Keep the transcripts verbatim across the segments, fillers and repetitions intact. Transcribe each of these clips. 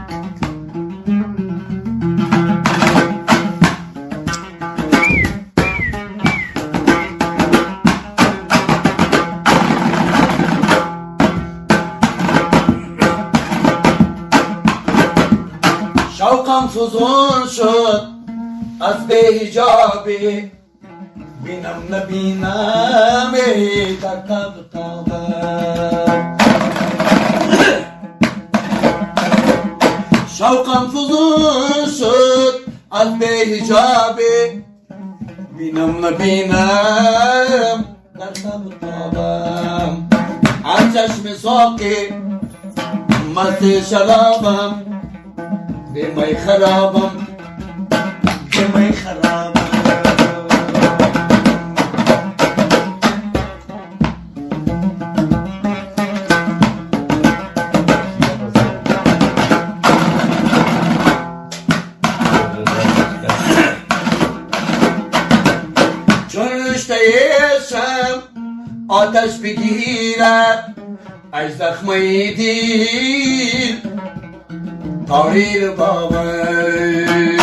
شوقم فزون شد از بی‌حجابی، بینم نبینم ای در تب تابم. شوقم فزون شد از بی‌حجابی، بینم نبینم در تب تابم. از چشم ساقی مست شرابم، به می خرابم به می خرابم. چون رشته شم آتش بگیرد، از زخمه دل تاریر باور.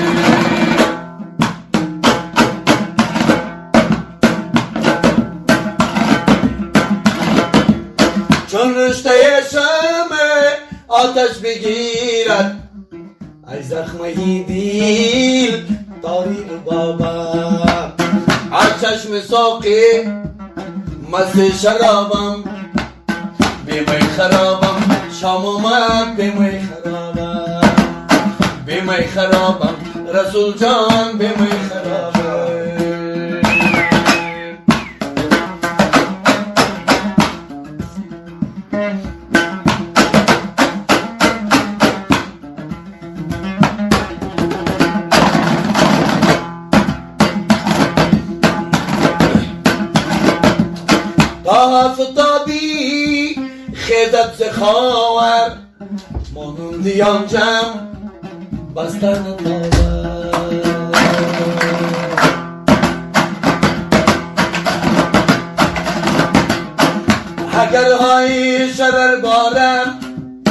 چون رشته شمع آتش بگیرد، از زخمه دل تاریر باور. از چشم ساقی مست شرابم، به می خرابم. شام اومد به می خرابم، به می خرابم. رسول جان به می خرابم. تا فتادی خیزد ز خاور، مانندی آنجم بستن تاور. اگر های شرر بارم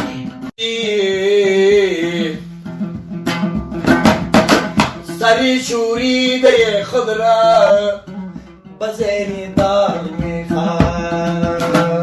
سری شوریده خود را بزیری دار میخواد.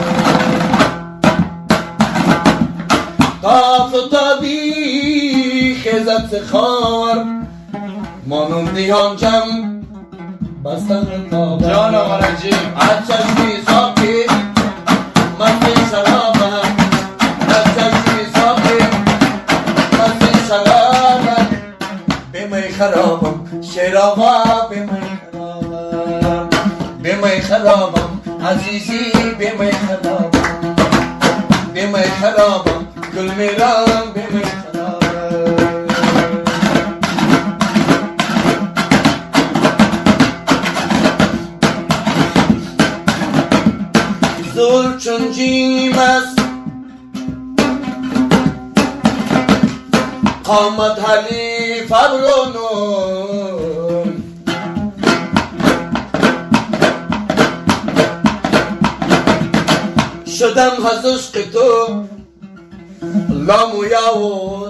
تا فتادی خیزد ز خاور، مانندی آنجم بستن تاور. جان آقا نجیب از چشمی ساقی مست شرابم، از چشمی ساقی مست شرابم. به می خرابم شیر آقا، به می خرابم به می خرابم. عزیزی به می خرابم، به می خرابم. گل میرم به می خرابم. زور چون جیم است، قامت حلیف ابرونون. شدم از عشق تو لامویا و